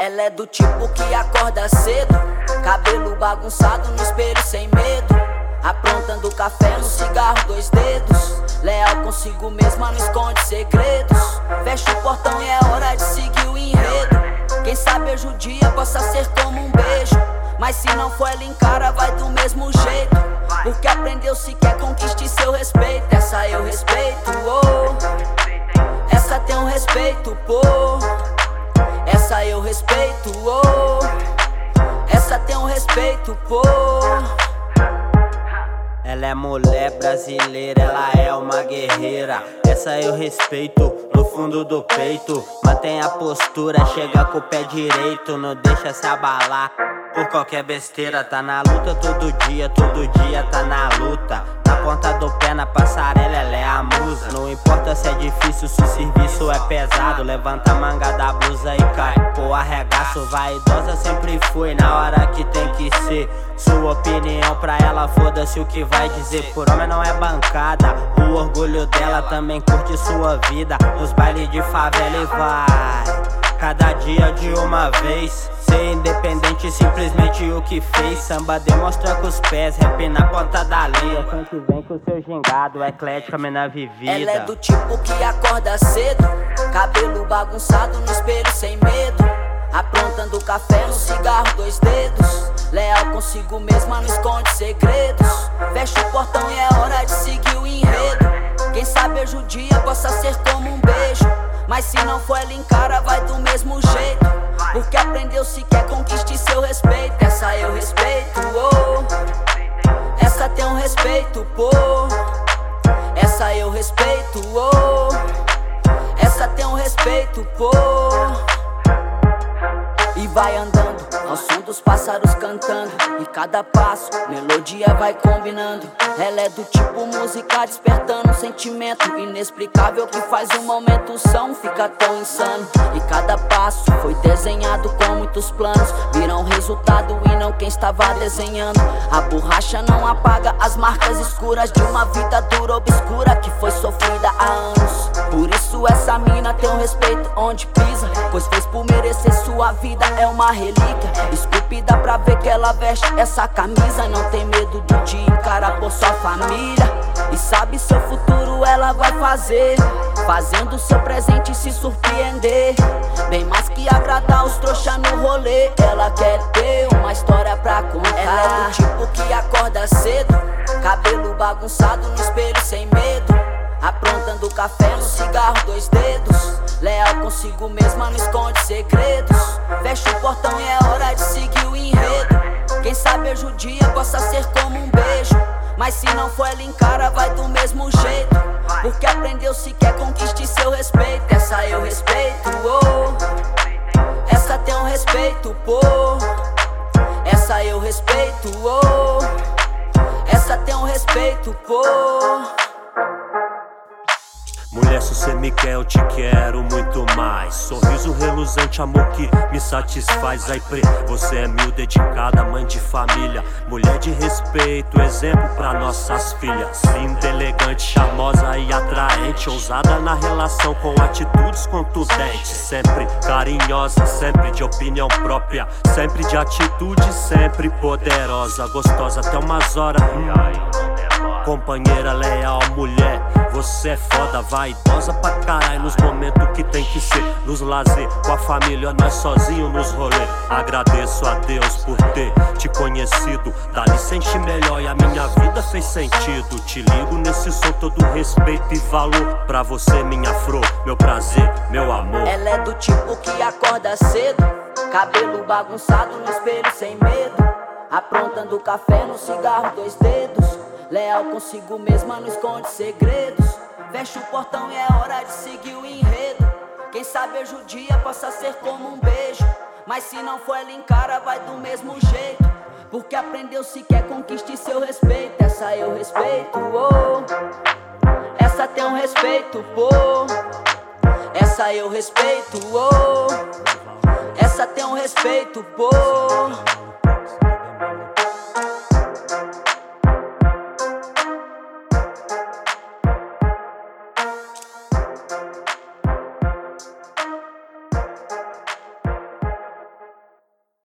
Ela é do tipo que acorda cedo, cabelo bagunçado no espelho sem medo, aprontando café no cigarro, 2 dedos. Leal consigo mesma, não esconde segredos. Fecha o portão e é hora de seguir o enredo. Quem sabe hoje o dia possa ser como um beijo, mas se não for ela encara, vai do mesmo jeito. Porque aprendeu se quer conquiste seu respeito. Essa eu respeito, oh. Essa tem um respeito, pô. Essa eu respeito, oh. Essa tem um respeito, pô. Ela é mulher brasileira, ela é uma guerreira. Essa eu respeito no fundo do peito. Mantém a postura, chega com o pé direito. Não deixa se abalar por qualquer besteira. Tá na luta todo dia tá na luta. Na ponta do pé, na passarela, ela é a musa. Não importa se é difícil, se o serviço é pesado. Levanta a manga da blusa e cai. Pô, arregaço, vaidosa sempre foi na hora que tem que ser. Sua opinião pra ela, foda-se o que vai dizer. Por homem não é bancada, o orgulho dela também curte sua vida. Nos bailes de favela e vai cada dia de uma vez. Ser independente, simplesmente o que fez. Samba demonstra com os pés, rap na ponta da linha. Sempre vem com o seu gingado, eclética, mina vivida. Ela é do tipo que acorda cedo, cabelo bagunçado no espelho sem medo, aprontando café no cigarro, 2 dedos. Leal consigo mesma, não esconde segredos. Fecha o portão e é hora de seguir o enredo. Quem sabe hoje o dia possa ser como um beijo, mas se não for ela encara, vai do mesmo jeito. Porque aprendeu se quer conquiste seu respeito. Essa eu respeito, oh. Essa tem um respeito, pô. Essa eu respeito, oh. Essa tem um respeito, pô. E vai andando ao som dos pássaros cantando, e cada passo, melodia vai combinando. Ela é do tipo música despertando um sentimento inexplicável que faz o momento o som fica tão insano. E cada passo foi desenhado com muitos planos, viram resultado e não quem estava desenhando. A borracha não apaga as marcas escuras de uma vida dura, obscura, que foi sofrida há anos. Por isso essa mina tem um respeito onde pisa, pois fez por merecer sua vida, é uma relíquia. Esculpida pra ver que ela veste essa camisa. Não tem medo do dia encarar por sua família, e sabe seu futuro ela vai fazer, fazendo seu presente se surpreender. Bem mais que agradar os trouxa no rolê, ela quer ter uma história pra contar. Ela é do tipo que acorda cedo, cabelo bagunçado no espelho sem medo, aprontando café no cigarro, 2 dedos. Leal consigo mesma, não esconde segredos. Fecha o portão e é hora de seguir o enredo. Quem sabe hoje o dia possa ser como um beijo, mas se não for ela encara, vai do mesmo jeito. Porque aprendeu se quer conquiste seu respeito. Essa eu respeito, oh. Essa tem um respeito, pô. Essa eu respeito, oh. Essa tem um respeito, pô. Mulher, se você me quer, eu te quero muito mais. Sorriso reluzente, amor que me satisfaz. Aí, você é mil, dedicada, mãe de família, mulher de respeito, exemplo pra nossas filhas. Linda, elegante, charmosa e atraente, ousada na relação com atitudes contundentes. Sempre carinhosa, sempre de opinião própria, sempre de atitude, sempre poderosa. Gostosa até umas horas, companheira leal, mulher, você é foda, vaidosa pra caralho nos momentos que tem que ser. Nos lazer, com a família, nós sozinhos nos rolê. Agradeço a Deus por ter te conhecido, dali senti melhor e a minha vida fez sentido. Te ligo nesse som, todo respeito e valor pra você, minha flor, meu prazer, meu amor. Ela é do tipo que acorda cedo, cabelo bagunçado no espelho sem medo, aprontando café no cigarro, 2 dedos. Leal consigo mesma, não esconde segredos. Fecha o portão e é hora de seguir o enredo. Quem sabe hoje o dia possa ser como um beijo, mas se não for ela encara, vai do mesmo jeito. Porque aprendeu se quer conquiste seu respeito. Essa eu respeito, oh. Essa tem um respeito, pô. Essa eu respeito, oh. Essa tem um respeito, pô.